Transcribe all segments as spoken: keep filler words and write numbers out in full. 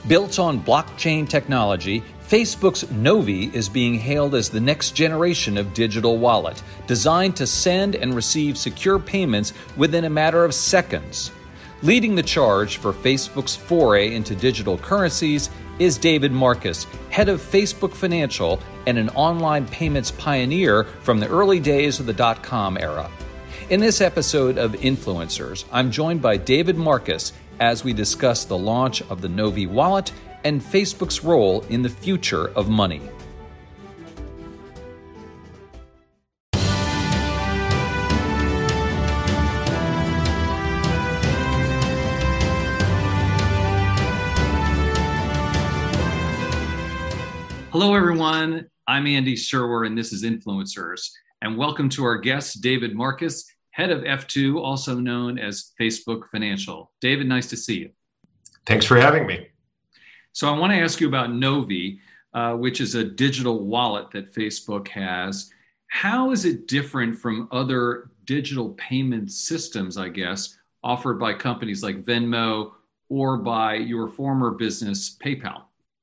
Built on blockchain technology, Facebook's Novi is being hailed as the next generation of digital wallet, designed to send and receive secure payments within a matter of seconds. Leading the charge for Facebook's foray into digital currencies is David Marcus, head of Facebook Financial and an online payments pioneer from the early days of the dot-com era. In this episode of Influencers, I'm joined by David Marcus as we discuss the launch of the Novi wallet and Facebook's role in the future of money. Hello, everyone. I'm Andy Serwer, and this is Influencers. And welcome to our guest, David Marcus, head of F two, also known as Facebook Financial. David, nice to see you. Thanks for having me. So I want to ask you about Novi, uh, which is a digital wallet that Facebook has. How is it different from other digital payment systems, I guess, offered by companies like Venmo or by your former business, PayPal?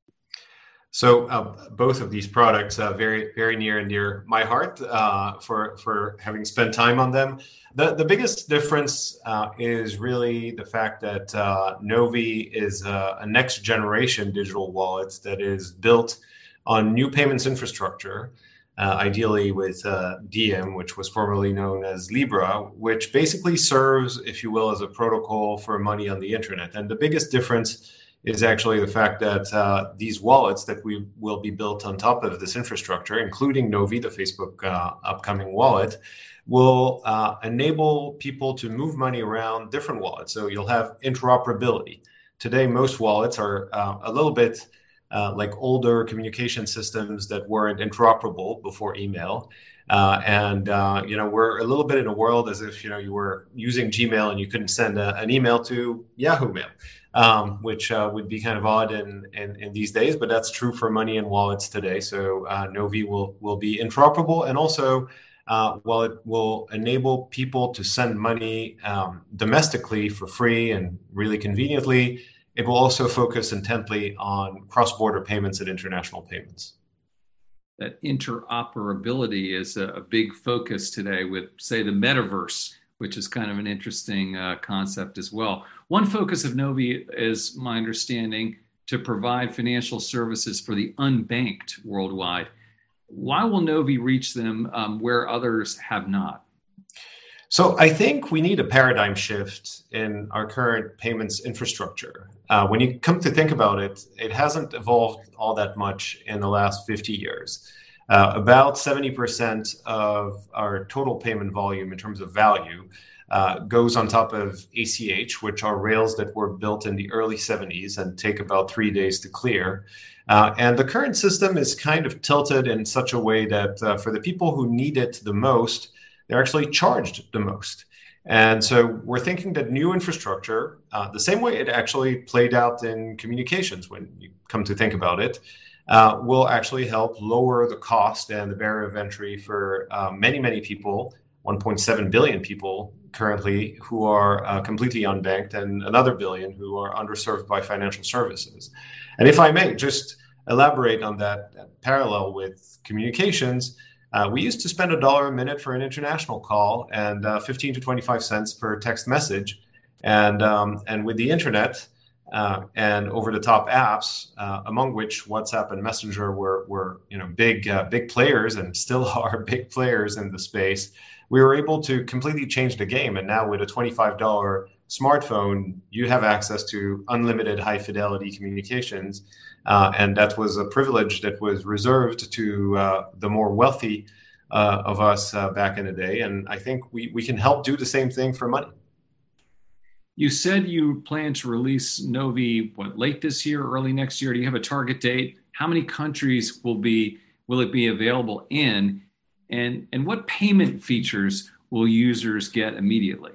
So uh, both of these products are very, very near and dear my heart uh, for, for having spent time on them. The, the biggest difference uh, is really the fact that uh, Novi is a, a next generation digital wallet that is built on new payments infrastructure, uh, ideally with uh, Diem, which was formerly known as Libra, which basically serves, if you will, as a protocol for money on the internet. And the biggest difference is actually the fact that uh, these wallets that we will be built on top of this infrastructure, including Novi, the Facebook uh, upcoming wallet, will uh, enable people to move money around different wallets. So you'll have interoperability. Today, most wallets are uh, a little bit uh, like older communication systems that weren't interoperable before email. Uh, and, uh, you know, we're a little bit in a world as if, you know, you were using Gmail and you couldn't send a, an email to Yahoo Mail. Um, which uh, would be kind of odd in, in, in these days, but that's true for money and wallets today. So uh, Novi will, will be interoperable, and also uh, while it will enable people to send money um, domestically for free and really conveniently, it will also focus intently on cross-border payments and international payments. That interoperability is a, a big focus today with, say, the metaverse, which is kind of an interesting uh, concept as well. One focus of Novi is, my understanding, to provide financial services for the unbanked worldwide. Why will Novi reach them um, where others have not? So I think we need a paradigm shift in our current payments infrastructure. Uh, when you come to think about it, it hasn't evolved all that much in the last fifty years. Uh, about seventy percent of our total payment volume in terms of value uh, goes on top of A C H, which are rails that were built in the early seventies and take about three days to clear. Uh, and the current system is kind of tilted in such a way that uh, for the people who need it the most, they're actually charged the most. And so we're thinking that new infrastructure, uh, the same way it actually played out in communications when you come to think about it, Uh, will actually help lower the cost and the barrier of entry for uh, many, many people, one point seven billion people currently who are uh, completely unbanked, and another billion who are underserved by financial services. And if I may just elaborate on that, that parallel with communications, uh, we used to spend a dollar a minute for an international call and uh, fifteen to twenty-five cents per text message. And, um, and with the internet, Uh, and over-the-top apps, uh, among which WhatsApp and Messenger were, were you know, big, uh, big players and still are big players in the space, we were able to completely change the game. And now with a twenty-five dollars smartphone, you have access to unlimited high-fidelity communications. Uh, and that was a privilege that was reserved to uh, the more wealthy uh, of us uh, back in the day. And I think we, we can help do the same thing for money. You said you plan to release Novi, what, late this year, early next year? Do you have a target date? How many countries will be will it be available in? And, and what payment features will users get immediately?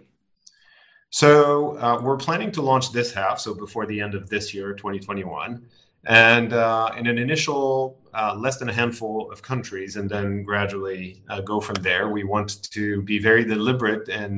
So uh, we're planning to launch this half, so before the end of this year, twenty twenty-one. And uh, in an initial uh, less than a handful of countries, and then gradually uh, go from there. We want to be very deliberate in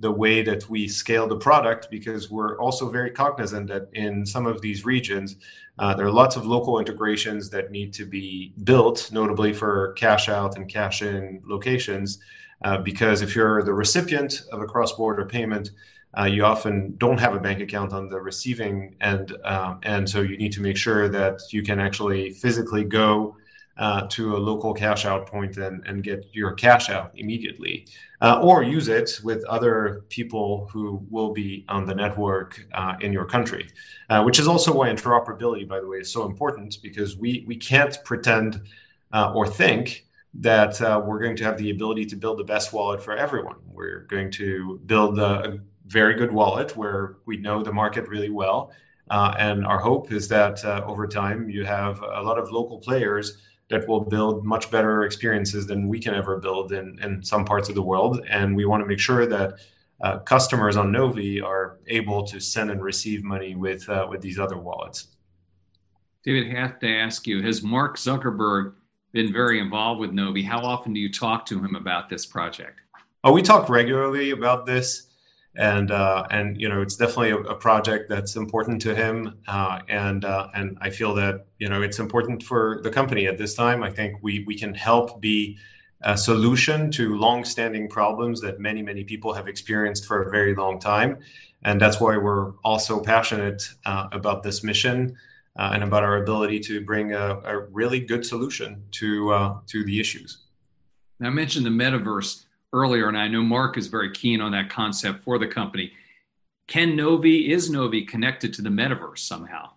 the way that we scale the product, because we're also very cognizant that in some of these regions, uh, there are lots of local integrations that need to be built, notably for cash out and cash in locations. Uh, because if you're the recipient of a cross-border payment, uh, you often don't have a bank account on the receiving end. Um, and so you need to make sure that you can actually physically go uh, to a local cash out point and, and get your cash out immediately, uh, or use it with other people who will be on the network uh, in your country, uh, which is also why interoperability, by the way, is so important, because we, we can't pretend uh, or think that uh, we're going to have the ability to build the best wallet for everyone. We're going to build a, a very good wallet where we know the market really well. Uh, and our hope is that uh, over time, you have a lot of local players that will build much better experiences than we can ever build in, in some parts of the world. And we want to make sure that uh, customers on Novi are able to send and receive money with, uh, with these other wallets. David, I have to ask you, has Mark Zuckerberg been very involved with Novi? How often do you talk to him about this project? Oh, we talk regularly about this. And uh, and you know, it's definitely a, a project that's important to him, uh, and uh, and I feel that you know it's important for the company at this time. I think we we can help be a solution to long-standing problems that many many people have experienced for a very long time, and that's why we're also passionate uh, about this mission uh, and about our ability to bring a, a really good solution to uh, to the issues. Now, I mentioned the metaverse earlier, and I know Mark is very keen on that concept for the company. Can Novi, is Novi connected to the metaverse somehow?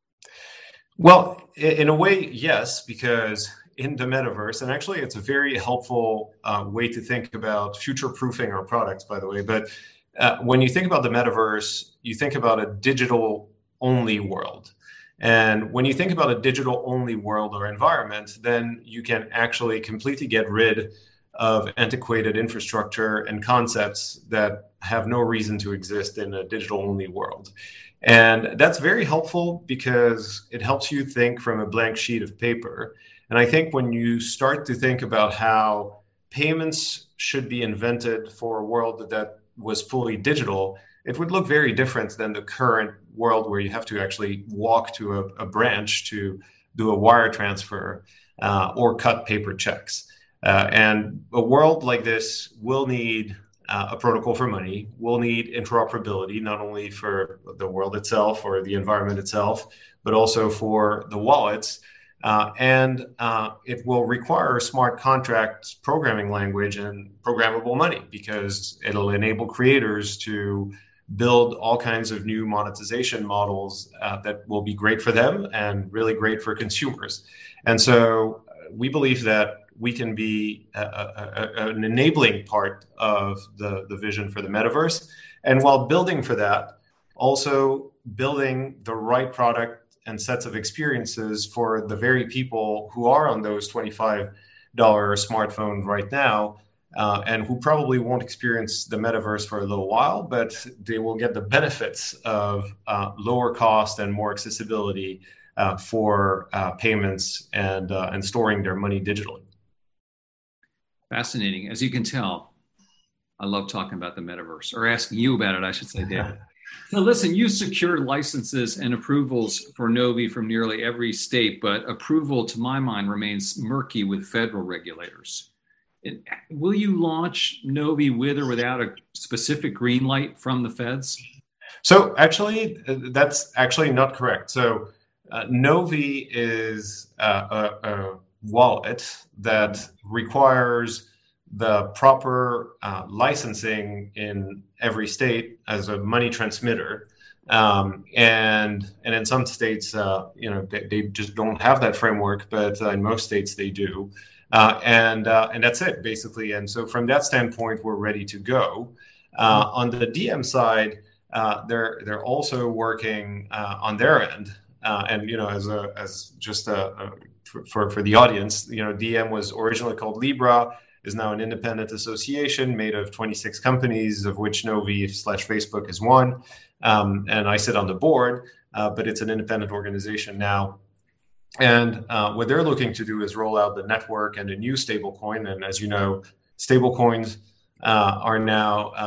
Well, in a way, yes, because in the metaverse, and actually it's a very helpful uh, way to think about future-proofing our products, by the way, but uh, when you think about the metaverse, you think about a digital-only world. And when you think about a digital-only world or environment, then you can actually completely get rid of antiquated infrastructure and concepts that have no reason to exist in a digital-only world. And that's very helpful because it helps you think from a blank sheet of paper. And I think when you start to think about how payments should be invented for a world that was fully digital, it would look very different than the current world where you have to actually walk to a, a branch to do a wire transfer uh, or cut paper checks. Uh, and a world like this will need uh, a protocol for money, will need interoperability, not only for the world itself or the environment itself, but also for the wallets. Uh, and uh, it will require smart contract programming language and programmable money, because it'll enable creators to build all kinds of new monetization models uh, that will be great for them and really great for consumers. And so we believe that we can be a, a, a, an enabling part of the, the vision for the metaverse. And while building for that, also building the right product and sets of experiences for the very people who are on those twenty-five dollars smartphone right now, uh, and who probably won't experience the metaverse for a little while, but they will get the benefits of uh, lower cost and more accessibility uh, for uh, payments and, uh, and storing their money digitally. Fascinating. As you can tell, I love talking about the metaverse, or asking you about it, I should say, David. Now, listen, you secured licenses and approvals for Novi from nearly every state, but approval, to my mind, remains murky with federal regulators. It, will you launch Novi with or without a specific green light from the feds? So actually, that's actually not correct. So uh, Novi is uh, a, a wallet that requires the proper uh, licensing in every state as a money transmitter, um, and and in some states, uh, you know, they, they just don't have that framework, but uh, in most states they do, uh, and uh, and that's it basically. And so from that standpoint, we're ready to go. Uh, on the D M side, uh, they're they're also working uh, on their end, uh, and you know, as a as just a, a For, for the audience, you know, D M was originally called Libra, is now an independent association made of twenty-six companies, of which Novi slash Facebook is one. Um, and I sit on the board, uh, but it's an independent organization now. And uh, what they're looking to do is roll out the network and a new stablecoin. And as you know, stablecoins uh, are now uh,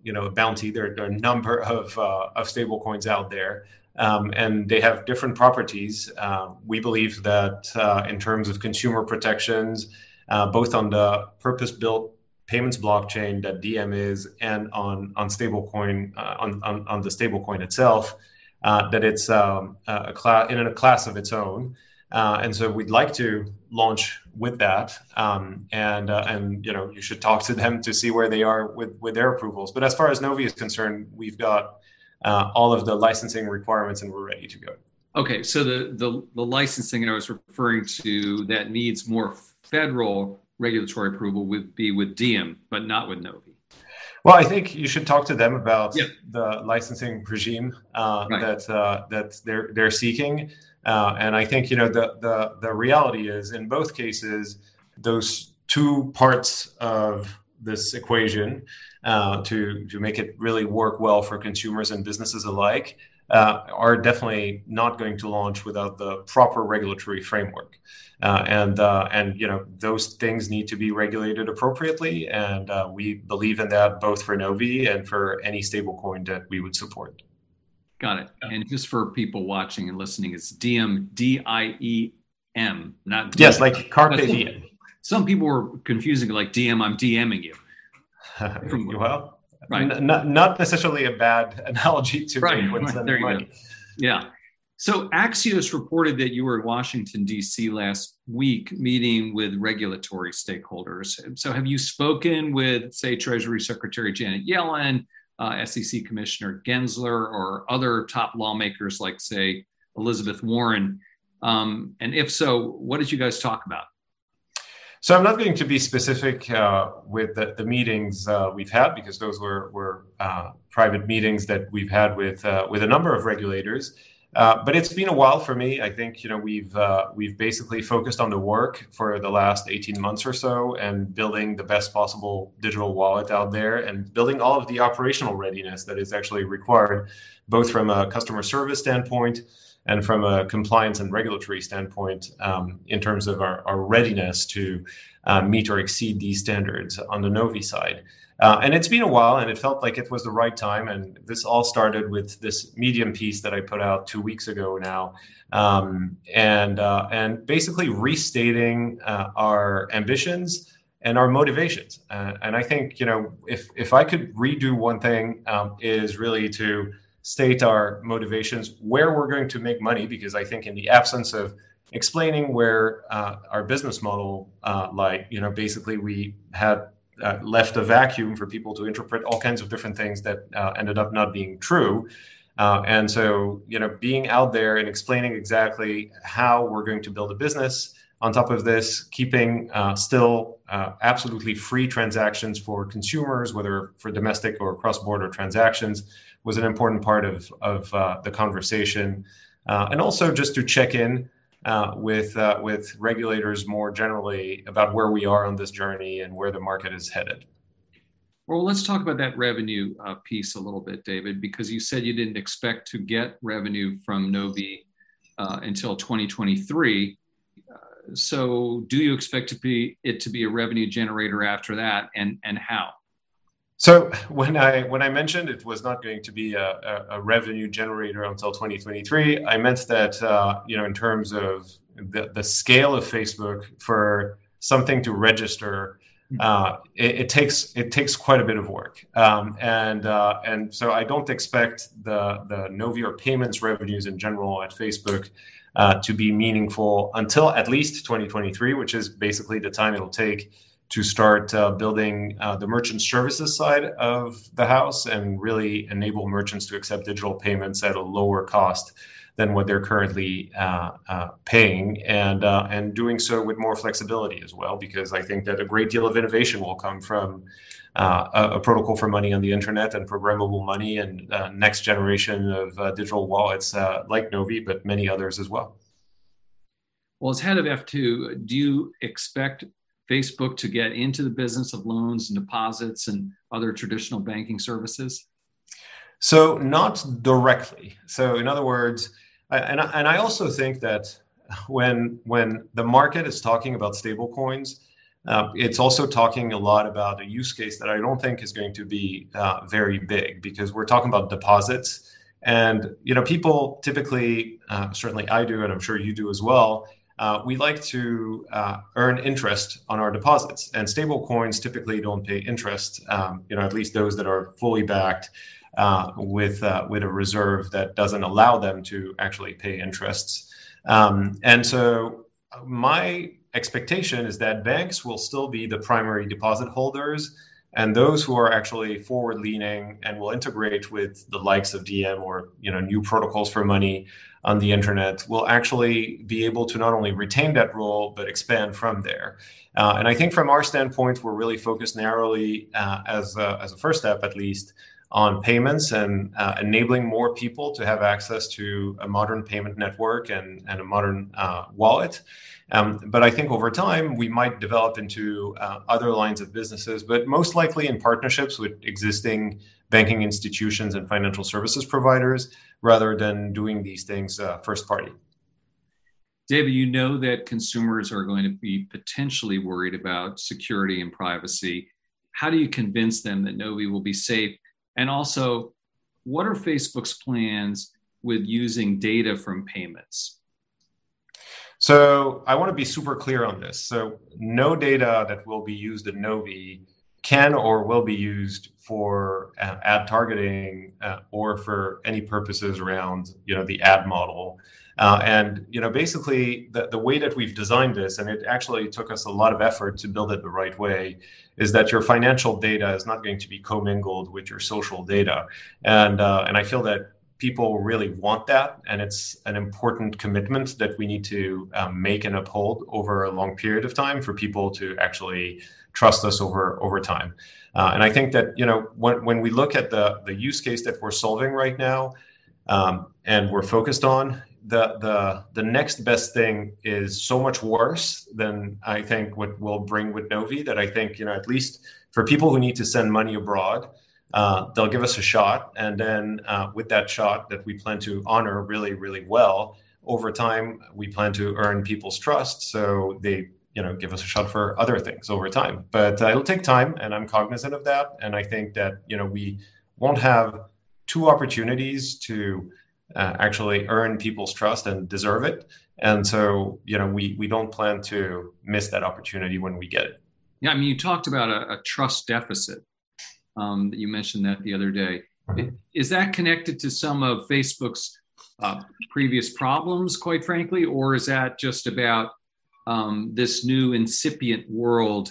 you know, a bounty. There, there are a number of uh, of stablecoins out there, um, and they have different properties. Uh, we believe that uh, in terms of consumer protections, uh, both on the purpose-built payments blockchain that D M is, and on on stablecoin uh, on, on on the stablecoin itself, uh, that it's um, a class in a class of its own. Uh, and so we'd like to launch with that, um, and uh, and you know you should talk to them to see where they are with, with their approvals. But as far as Novi is concerned, we've got uh, all of the licensing requirements, and we're ready to go. Okay, so the the, the licensing I was referring to that needs more federal regulatory approval would be with Diem, but not with Novi. Well, I think you should talk to them about yep. the licensing regime uh, right. that uh, that they're they're seeking. Uh, and I think, you know, the, the the reality is in both cases, those two parts of this equation uh, to to make it really work well for consumers and businesses alike uh, are definitely not going to launch without the proper regulatory framework. Uh, and uh, and you know those things need to be regulated appropriately, and uh, we believe in that both for Novi and for any stablecoin that we would support. Got it. And just for people watching and listening, it's Diem, D I E M, not D M. Yes, like Carpe Diem. Some people were confusing like D M, I'm DMing you. Well, right. n- not not necessarily a bad analogy to right. make when right. sending There you money. go. Yeah. So Axios reported that you were in Washington, D C last week meeting with regulatory stakeholders. So have you spoken with, say, Treasury Secretary Janet Yellen, uh, S E C Commissioner Gensler, or other top lawmakers like, say, Elizabeth Warren? Um, and if so, what did you guys talk about? So I'm not going to be specific uh, with the, the meetings uh, we've had, because those were, were uh, private meetings that we've had with uh, with a number of regulators. Uh, but it's been a while for me. I think, you know, we've uh, we've basically focused on the work for the last eighteen months or so, and building the best possible digital wallet out there, and building all of the operational readiness that is actually required, both from a customer service standpoint and from a compliance and regulatory standpoint, um, in terms of our, our readiness to uh, meet or exceed these standards on the Novi side. Uh, and it's been a while, and it felt like it was the right time. And this all started with this Medium piece that I put out two weeks ago now, um, and uh, and basically restating uh, our ambitions and our motivations. Uh, and I think, you know, if if I could redo one thing, um, is really to state our motivations, where we're going to make money, because I think in the absence of explaining where uh, our business model, uh, like, you know, basically we had Uh, left a vacuum for people to interpret all kinds of different things that uh, ended up not being true. Uh, and so, you know, being out there and explaining exactly how we're going to build a business on top of this, keeping uh, still uh, absolutely free transactions for consumers, whether for domestic or cross-border transactions, was an important part of, of uh, the conversation. Uh, and also just to check in Uh, with uh, with regulators more generally about where we are on this journey and where the market is headed. Well, let's talk about that revenue uh, piece a little bit, David, because you said you didn't expect to get revenue from Novi uh, until twenty twenty-three. Uh, so do you expect to be it to be a revenue generator after that, and, and how? So when I when I mentioned it was not going to be a, a, a revenue generator until twenty twenty-three, I meant that uh, you know in terms of the, the scale of Facebook for something to register, uh, it, it takes it takes quite a bit of work, um, and uh, and so I don't expect the the Novi or payments revenues in general at Facebook uh, to be meaningful until at least twenty twenty-three, which is basically the time it'll take to start uh, building uh, the merchant services side of the house and really enable merchants to accept digital payments at a lower cost than what they're currently uh, uh, paying, and uh, and doing so with more flexibility as well, because I think that a great deal of innovation will come from uh, a, a protocol for money on the internet and programmable money, and uh, next generation of uh, digital wallets uh, like Novi, but many others as well. Well, as head of F two, do you expect Facebook to get into the business of loans and deposits and other traditional banking services? So not directly. So in other words, I, and, I, and I also think that when when the market is talking about stable coins, Uh, it's also talking a lot about a use case that I don't think is going to be uh, very big, because we're talking about deposits. And, you know, people typically, uh, certainly I do, and I'm sure you do as well, uh, we like to uh, earn interest on our deposits. And stable coins typically don't pay interest, um, you know, at least those that are fully backed uh, with, uh, with a reserve that doesn't allow them to actually pay interests. Um, and so my expectation is that banks will still be the primary deposit holders, and those who are actually forward-leaning and will integrate with the likes of D M or, you know, new protocols for money on the internet will actually be able to not only retain that role but expand from there. Uh, and I think from our standpoint, we're really focused narrowly uh, as a, as a first step, at least, on payments and uh, enabling more people to have access to a modern payment network and, and a modern uh, wallet. Um, but I think over time, we might develop into uh, other lines of businesses, but most likely in partnerships with existing banking institutions and financial services providers, rather than doing these things uh, first party. David, you know that consumers are going to be potentially worried about security and privacy. How do you convince them that Novi will be safe? And also, what are Facebook's plans with using data from payments? So I want to be super clear on this. So no data that will be used at Novi can or will be used for uh, ad targeting uh, or for any purposes around, you know, the ad model. Uh, and, you know, basically the, the way that we've designed this, and it actually took us a lot of effort to build it the right way, is that your financial data is not going to be commingled with your social data. And, uh, and I feel that people really want that, and it's an important commitment that we need to um, make and uphold over a long period of time for people to actually trust us over over time. Uh, and I think that, you know, when when we look at the the use case that we're solving right now, um, and we're focused on, the the the next best thing is so much worse than I think what we'll bring with Novi, that I think, you know, at least for people who need to send money abroad, Uh, they'll give us a shot, and then uh, with that shot that we plan to honor really, really well, over time, we plan to earn people's trust, so they, you know, give us a shot for other things over time. But uh, it'll take time, and I'm cognizant of that. And I think that, you know, we won't have two opportunities to uh, actually earn people's trust and deserve it. And so, you know, we we don't plan to miss that opportunity when we get it. Yeah, I mean, you talked about a, a trust deficit. Um, that you mentioned that the other day. Mm-hmm. Is that connected to some of Facebook's uh, previous problems, quite frankly, or is that just about um, this new incipient world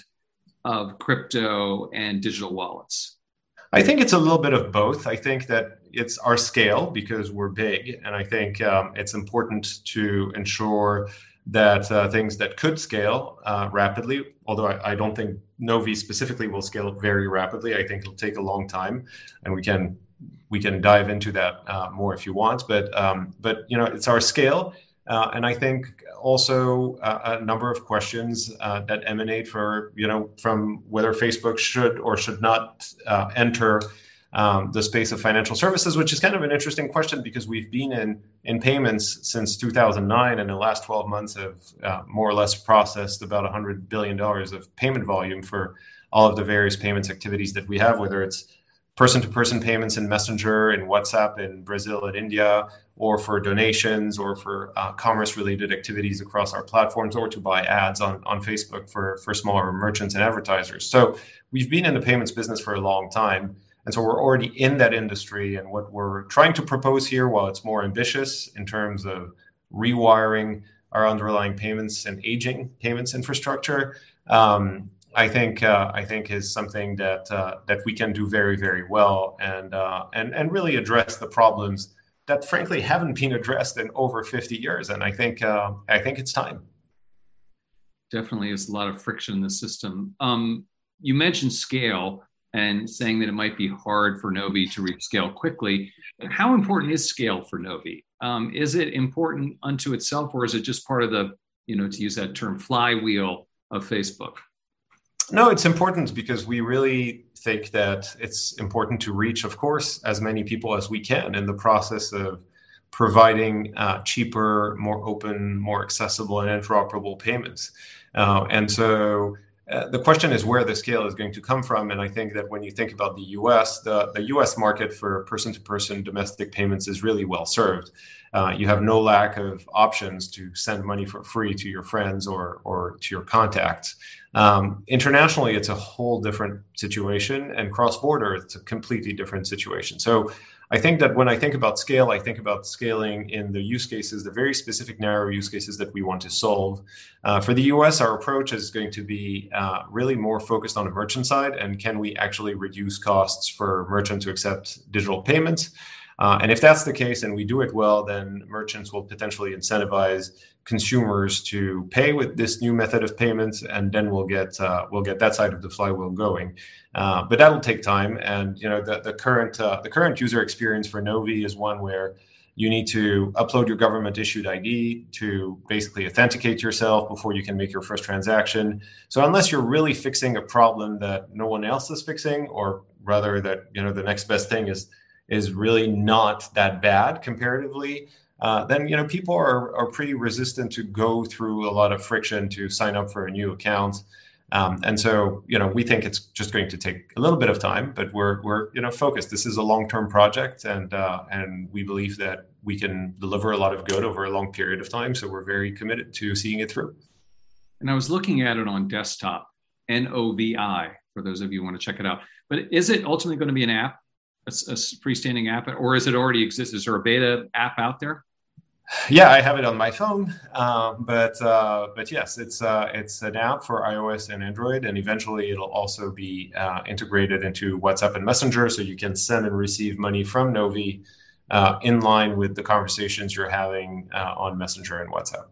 of crypto and digital wallets? I think it's a little bit of both. I think that it's our scale because we're big, and I think um, it's important to ensure that uh, things that could scale uh, rapidly, although I, I don't think Novi specifically will scale very rapidly. I think it'll take a long time, and we can we can dive into that uh, more if you want. But um, but you know, it's our scale, uh, and I think also uh, a number of questions uh, that emanate for you know from whether Facebook should or should not uh, enter Um, the space of financial services, which is kind of an interesting question because we've been in in payments since two thousand nine, and in the last twelve months have uh, more or less processed about one hundred billion dollars of payment volume for all of the various payments activities that we have, whether it's person-to-person payments in Messenger, in WhatsApp, in Brazil and India, or for donations, or for uh, commerce-related activities across our platforms, or to buy ads on, on Facebook for, for smaller merchants and advertisers. So we've been in the payments business for a long time. And so we're already in that industry, and what we're trying to propose here, while it's more ambitious in terms of rewiring our underlying payments and aging payments infrastructure, um, I think uh, I think is something that uh, that we can do very, very well, and uh, and and really address the problems that frankly haven't been addressed in over fifty years. And I think uh, I think it's time. Definitely, is a lot of friction in the system. Um, you mentioned scale, and saying that it might be hard for Novi to reach scale quickly. How important is scale for Novi? Um, is it important unto itself, or is it just part of the, you know, to use that term, flywheel of Facebook? No, it's important because we really think that it's important to reach, of course, as many people as we can in the process of providing uh, cheaper, more open, more accessible and interoperable payments. Uh, and so Uh, the question is where the scale is going to come from. And I think that when you think about the U S, the, the U S market for person-to-person domestic payments is really well served. Uh, you have no lack of options to send money for free to your friends or, or to your contacts. Um, internationally, it's a whole different situation, and cross-border, it's a completely different situation. So I think that when I think about scale, I think about scaling in the use cases, the very specific narrow use cases that we want to solve. Uh, for the U S, our approach is going to be uh, really more focused on the merchant side, and can we actually reduce costs for merchants to accept digital payments? Uh, and if that's the case and we do it well, then merchants will potentially incentivize consumers to pay with this new method of payments, and then we'll get uh, we'll get that side of the flywheel going. Uh, but that'll take time, and you know the the current uh, the current user experience for Novi is one where you need to upload your government issued I D to basically authenticate yourself before you can make your first transaction. So unless you're really fixing a problem that no one else is fixing, or rather that you know the next best thing is is really not that bad comparatively, uh, then you know people are, are pretty resistant to go through a lot of friction to sign up for a new account. Um, and so you know we think it's just going to take a little bit of time, but we're we're you know focused. This is a long-term project, and uh, and we believe that we can deliver a lot of good over a long period of time. So we're very committed to seeing it through. And I was looking at it on desktop, N O V I, for those of you who want to check it out. But is it ultimately going to be an app? A, a freestanding app, or is it already exists? Is there a beta app out there? Yeah, I have it on my phone, um, but uh, but yes, it's uh, it's an app for iOS and Android, and eventually it'll also be uh, integrated into WhatsApp and Messenger, so you can send and receive money from Novi uh, in line with the conversations you're having uh, on Messenger and WhatsApp.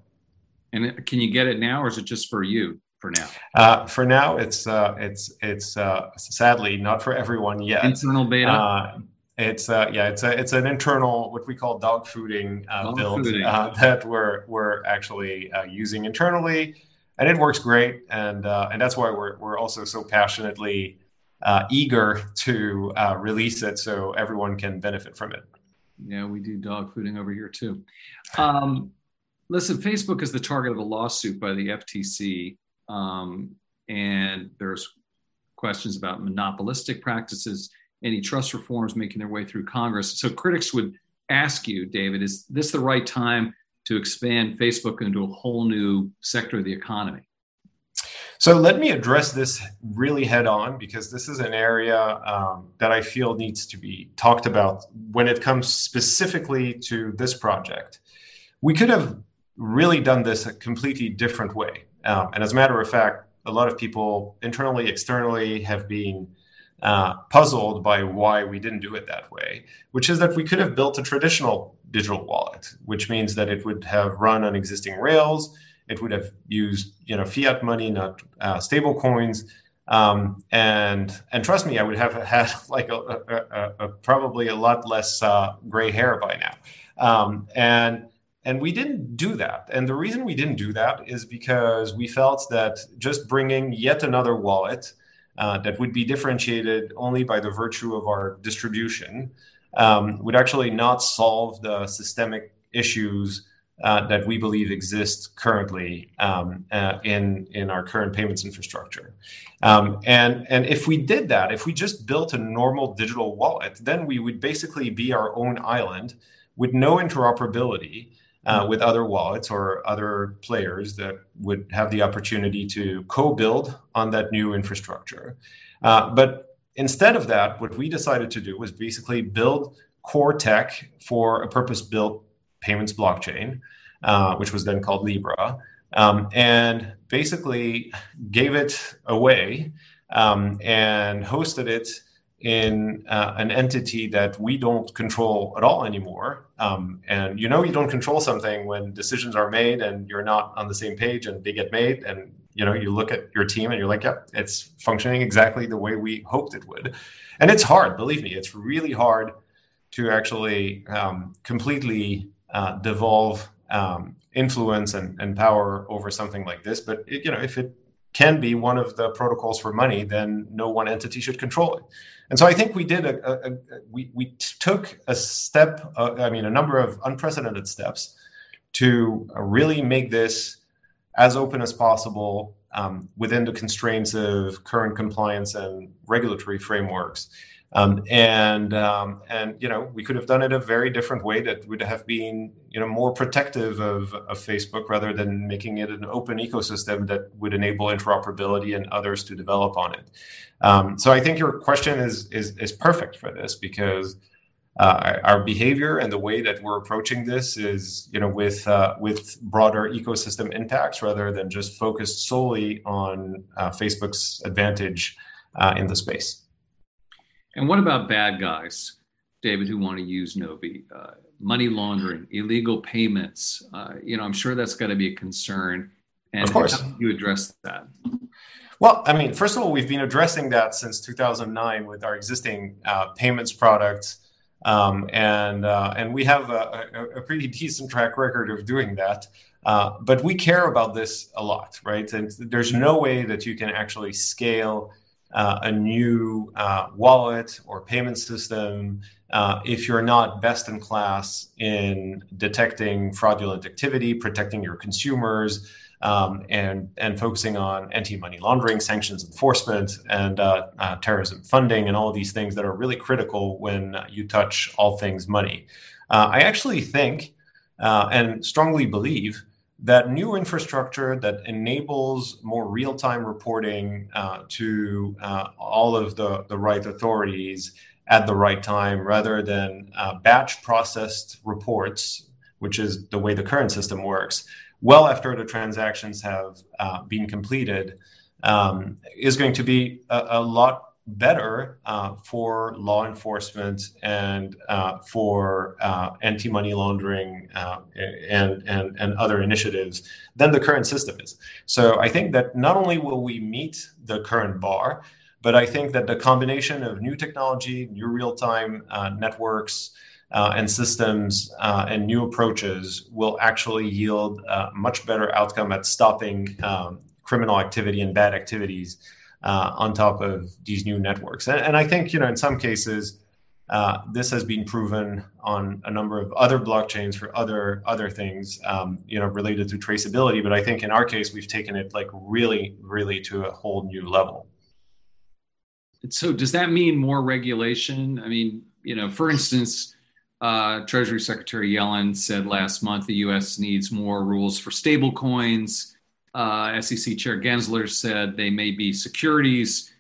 And can you get it now, or is it just for you? For now, uh, for now, it's uh, it's it's uh, sadly not for everyone yet. Internal beta. Uh, it's uh, yeah, it's a it's an internal, what we call dog fooding uh, dog build fooding. Uh, that we're we're actually uh, using internally, and it works great. And uh, and that's why we're we're also so passionately uh, eager to uh, release it so everyone can benefit from it. Yeah, we do dog fooding over here too. Um, listen, Facebook is the target of a lawsuit by the F T C. Um, and there's questions about monopolistic practices, antitrust reforms making their way through Congress. So critics would ask you, David, is this the right time to expand Facebook into a whole new sector of the economy? So let me address this really head on, because this is an area um, that I feel needs to be talked about when it comes specifically to this project. We could have really done this a completely different way. Um, and as a matter of fact, a lot of people internally, externally have been uh, puzzled by why we didn't do it that way, which is that we could have built a traditional digital wallet, which means that it would have run on existing rails. It would have used, you know, fiat money, not uh, stable coins. Um, and and trust me, I would have had like a, a, a, a probably a lot less uh, gray hair by now. Um, and And we didn't do that. And the reason we didn't do that is because we felt that just bringing yet another wallet uh, that would be differentiated only by the virtue of our distribution um, would actually not solve the systemic issues uh, that we believe exist currently um, uh, in, in our current payments infrastructure. Um, and, and if we did that, if we just built a normal digital wallet, then we would basically be our own island with no interoperability Uh, with other wallets or other players that would have the opportunity to co-build on that new infrastructure. Uh, but instead of that, what we decided to do was basically build core tech for a purpose-built payments blockchain, uh, which was then called Libra, um, and basically gave it away um, and hosted it in uh, an entity that we don't control at all anymore. Um, and you know you don't control something when decisions are made and you're not on the same page and they get made, and you know you look at your team and you're like, yep, it's functioning exactly the way we hoped it would. And it's hard, believe me, it's really hard to actually um, completely uh, devolve um, influence and, and power over something like this. But it, you know, if it can be one of the protocols for money, then no one entity should control it. And so I think we did a, a, a we we t- took a step, uh, I mean, a number of unprecedented steps to really make this as open as possible um, within the constraints of current compliance and regulatory frameworks. Um, and um, and you know we could have done it a very different way that would have been you know more protective of, of Facebook rather than making it an open ecosystem that would enable interoperability and others to develop on it. Um, so I think your question is is is perfect for this, because uh, our behavior and the way that we're approaching this is you know with uh, with broader ecosystem impacts rather than just focused solely on uh, Facebook's advantage uh, in the space. And what about bad guys, David, who want to use Novi? Uh, money laundering, illegal payments. Uh, you know, I'm sure that's got to be a concern. And of course, how do you address that? Well, I mean, first of all, we've been addressing that since two thousand nine with our existing uh, payments products, um, and uh, and we have a, a, a pretty decent track record of doing that. Uh, but we care about this a lot, right? And there's no way that you can actually scale Uh, a new uh, wallet or payment system uh, if you're not best in class in detecting fraudulent activity, protecting your consumers, um, and and focusing on anti-money laundering, sanctions enforcement, and uh, uh, terrorism funding, and all of these things that are really critical when you touch all things money. Uh, I actually think uh, and strongly believe that new infrastructure that enables more real-time reporting uh, to uh, all of the, the right authorities at the right time, rather than uh, batch processed reports, which is the way the current system works, well after the transactions have uh, been completed, um, is going to be a, a lot better uh, for law enforcement and uh, for uh, anti-money laundering uh, and, and, and other initiatives than the current system is. So I think that not only will we meet the current bar, but I think that the combination of new technology, new real-time uh, networks uh, and systems uh, and new approaches will actually yield a much better outcome at stopping um, criminal activity and bad activities Uh, on top of these new networks. And, and I think, you know, in some cases, uh, this has been proven on a number of other blockchains for other other things, um, you know, related to traceability. But I think in our case, we've taken it like really, really to a whole new level. So does that mean more regulation? I mean, you know, for instance, uh, Treasury Secretary Yellen said last month the U S needs more rules for stable coins. Uh, S E C Chair Gensler said they may be securities.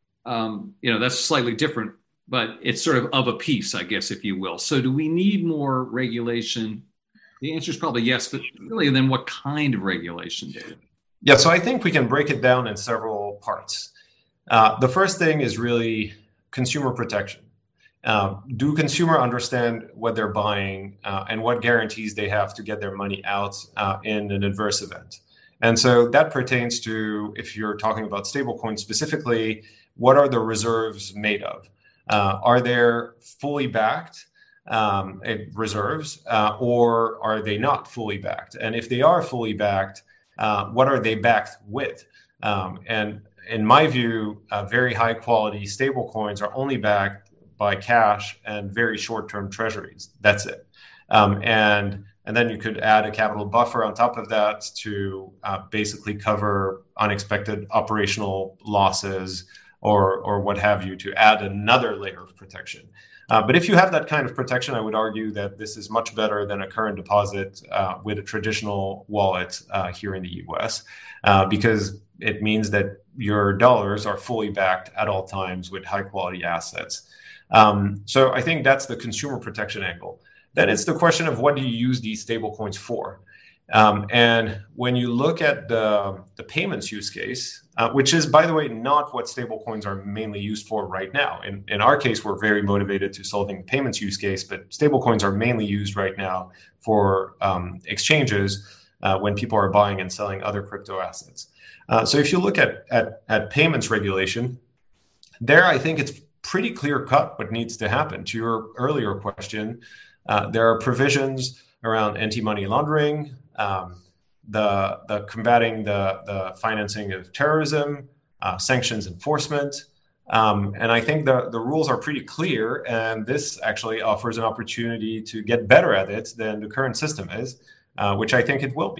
Um, you know, that's slightly different, but it's sort of of a piece, I guess, if you will. So do we need more regulation? The answer is probably yes, but really then what kind of regulation, David? Yeah, so I think we can break it down in several parts. Uh, the first thing is really consumer protection. Uh, do consumer understand what they're buying uh, and what guarantees they have to get their money out uh, in an adverse event? And so that pertains to, if you're talking about stablecoins specifically, what are the reserves made of? Uh, are they fully backed um, reserves uh, or are they not fully backed? And if they are fully backed, uh, what are they backed with? Um, and in my view, uh, very high quality stablecoins are only backed by cash and very short-term treasuries. That's it. Um, and And then you could add a capital buffer on top of that to uh, basically cover unexpected operational losses or or what have you, to add another layer of protection. Uh, but if you have that kind of protection, I would argue that this is much better than a current deposit uh, with a traditional wallet uh, here in the U S, uh, because it means that your dollars are fully backed at all times with high quality assets. Um, so I think that's the consumer protection angle. Then it's the question of what do you use these stablecoins for? Um, and when you look at the, the payments use case, uh, which is, by the way, not what stablecoins are mainly used for right now. In, in our case, we're very motivated to solving the payments use case, but stablecoins are mainly used right now for um, exchanges uh, when people are buying and selling other crypto assets. Uh, so if you look at, at, at payments regulation, there I think it's pretty clear cut what needs to happen. To your earlier question, Uh, there are provisions around anti-money laundering, um, the, the combating the, the financing of terrorism, uh, sanctions enforcement. Um, and I think the, the rules are pretty clear, and this actually offers an opportunity to get better at it than the current system is, uh, which I think it will be.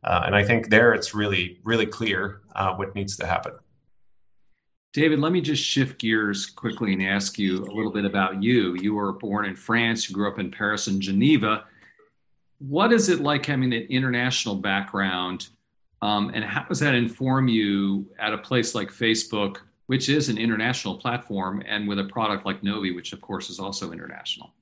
Uh, and I think there it's really, really clear uh, what needs to happen. David, let me just shift gears quickly and ask you a little bit about you. You were born in France, you grew up in Paris and Geneva. What is it like having an international background? Um, and how does that inform you at a place like Facebook, which is an international platform, and with a product like Novi, which of course is also international?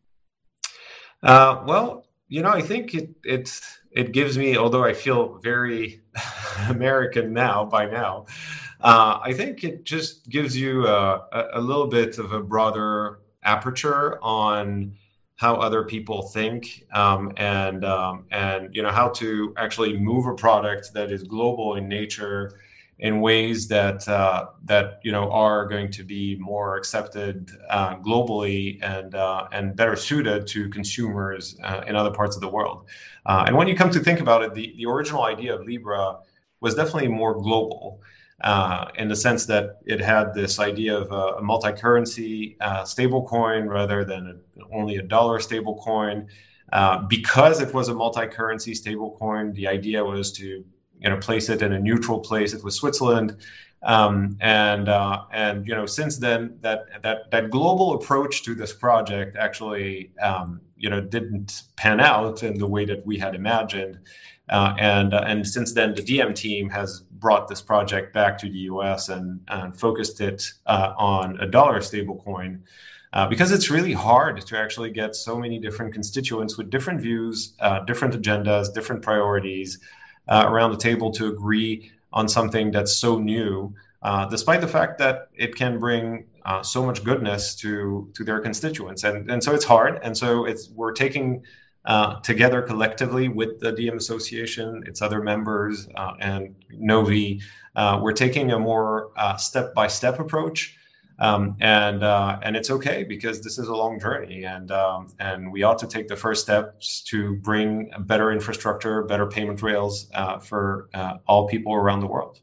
Uh, well, you know, I think it it it gives me, although I feel very American now by now, uh, I think it just gives you a, a little bit of a broader aperture on how other people think, um, and um, and you know how to actually move a product that is global in nature in ways that uh, that you know are going to be more accepted uh, globally and uh, and better suited to consumers uh, in other parts of the world. Uh, and when you come to think about it, the, the original idea of Libra was definitely more global uh, in the sense that it had this idea of a, a multi-currency uh, stable coin rather than a, only a dollar stable coin. Uh, because it was a multi-currency stable coin, the idea was to you know, place it in a neutral place. It was Switzerland, um, and uh, and you know, since then, that that that global approach to this project actually, um, you know, didn't pan out in the way that we had imagined, uh, and uh, and since then, the D M team has brought this project back to the U S and, and focused it uh, on a dollar stablecoin. Uh, because it's really hard to actually get so many different constituents with different views, uh, different agendas, different priorities, Uh, around the table to agree on something that's so new, uh, despite the fact that it can bring uh, so much goodness to to their constituents. And and so it's hard. And so it's we're taking uh, together collectively with the D M Association, its other members, uh, and Novi, uh, we're taking a more uh, step-by-step approach. Um, and uh, and it's okay because this is a long journey, and um, and we ought to take the first steps to bring a better infrastructure, better payment rails uh, for uh, all people around the world.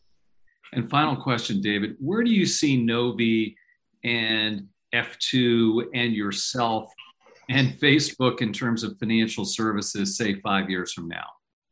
And final question, David, where do you see Novi and F two and yourself and Facebook in terms of financial services, say five years from now?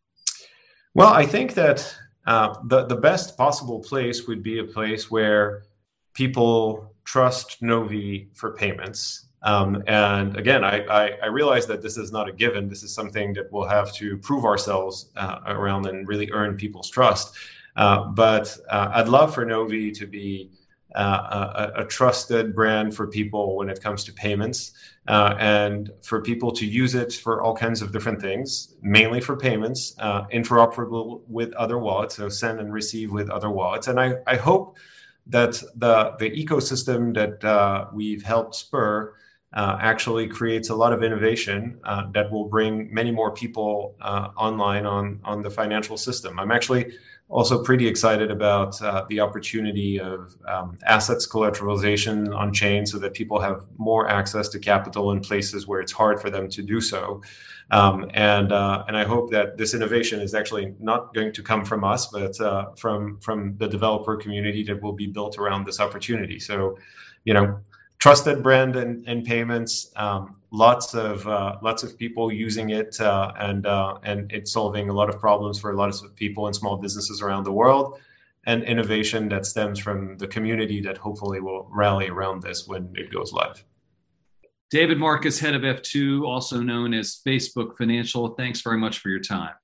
Well, I think that uh, the the best possible place would be a place where people trust Novi for payments. Um, and again, I, I, I realize that this is not a given. This is something that we'll have to prove ourselves uh, around and really earn people's trust. Uh, but uh, I'd love for Novi to be uh, a, a trusted brand for people when it comes to payments, uh, and for people to use it for all kinds of different things, mainly for payments, uh, interoperable with other wallets, so send and receive with other wallets. And I, I hope that the the ecosystem that uh, we've helped spur uh, actually creates a lot of innovation uh, that will bring many more people uh, online on, on the financial system. I'm actually also pretty excited about uh, the opportunity of um, assets collateralization on chain so that people have more access to capital in places where it's hard for them to do so. Um, and uh, and I hope that this innovation is actually not going to come from us, but uh, from from the developer community that will be built around this opportunity. So, you know, trusted brand and, and payments, um, lots of uh, lots of people using it, uh, and uh, and it's solving a lot of problems for a lot of people and small businesses around the world, and innovation that stems from the community that hopefully will rally around this when it goes live. David Marcus, head of F two, also known as Facebook Financial, thanks very much for your time.